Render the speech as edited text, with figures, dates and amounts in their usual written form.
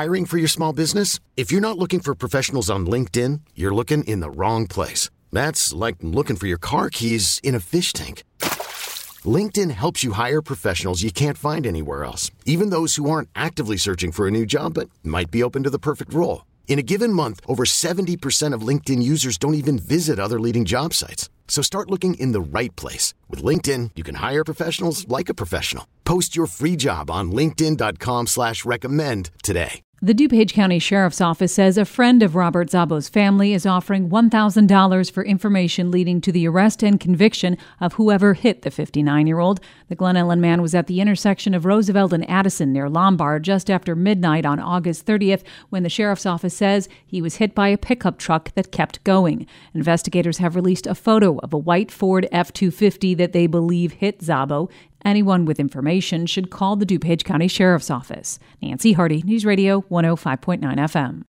Hiring for your small business? If you're not looking for professionals on LinkedIn, you're looking in the wrong place. That's like looking for your car keys in a fish tank. LinkedIn helps you hire professionals you can't find anywhere else, even those who aren't actively searching for a new job but might be open to the perfect role. In a given month, over 70% of LinkedIn users don't even visit other leading job sites. So start looking in the right place. With LinkedIn, you can hire professionals like a professional. Post your free job on linkedin.com/recommend today. The DuPage County Sheriff's Office says a friend of Robert Szabo's family is offering $1,000 for information leading to the arrest and conviction of whoever hit the 59-year-old. The Glen Ellen man was at the intersection of Roosevelt and Addison near Lombard just after midnight on August 30th when the Sheriff's Office says he was hit by a pickup truck that kept going. Investigators have released a photo of a white Ford F-250 that they believe hit Szabo. Anyone with information should call the DuPage County Sheriff's Office. Nancy Hardy, News Radio 105.9 FM.